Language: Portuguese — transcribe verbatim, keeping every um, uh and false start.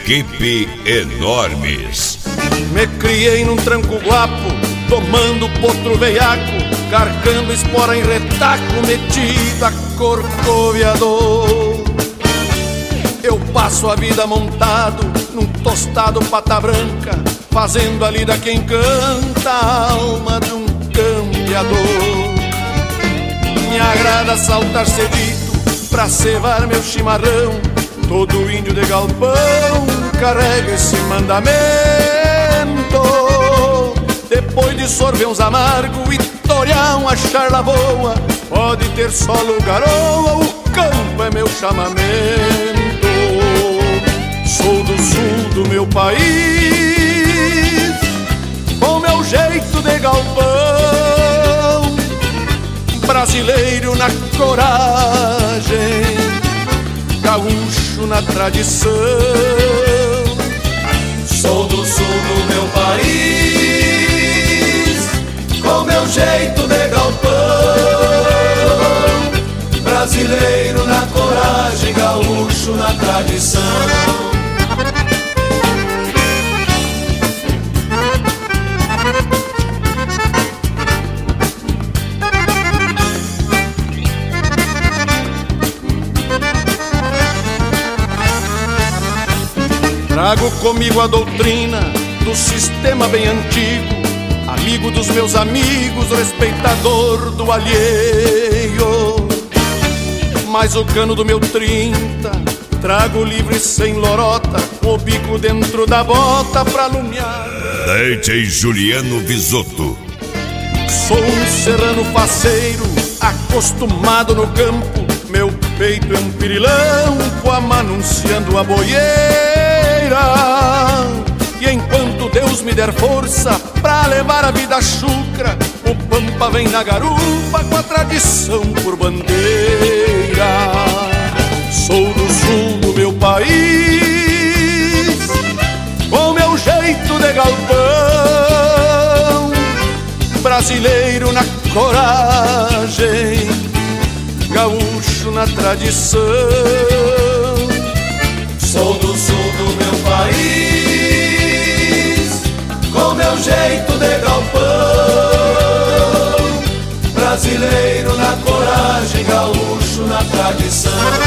Equipe Enormes. Me criei num tranco guapo, tomando potro veiaco, carcando espora em retaco, metido a corcoviador. Eu passo a vida montado num tostado pata branca, fazendo a lida quem canta a alma de um campeador. Me agrada saltar cedito pra cevar meu chimarrão, todo índio de galpão carrega esse mandamento. Depois de sorver uns amargos e torear uma charla boa, pode ter solo garoa, o campo é meu chamamento. Sou do sul do meu país, com meu jeito de galpão, brasileiro na coragem, gaúcho na tradição. Sou do sul do meu país, com meu jeito de galpão, brasileiro na coragem, gaúcho na tradição. Trago comigo a doutrina do sistema bem antigo, amigo dos meus amigos, respeitador do alheio. Mas o cano do meu trinta trago livre sem lorota, o bico dentro da bota pra alumiar. D J Juliano Bisotto. Sou um serrano faceiro, acostumado no campo, meu peito é um pirilampo, amanunciando a boieira. E enquanto Deus me der força pra levar a vida chucra, o pampa vem na garupa com a tradição por bandeira. Sou do sul do meu país, com meu jeito de galpão, brasileiro na coragem, gaúcho na tradição. Sou do sul do meu país, com meu jeito de galpão, brasileiro na coragem, gaúcho na tradição.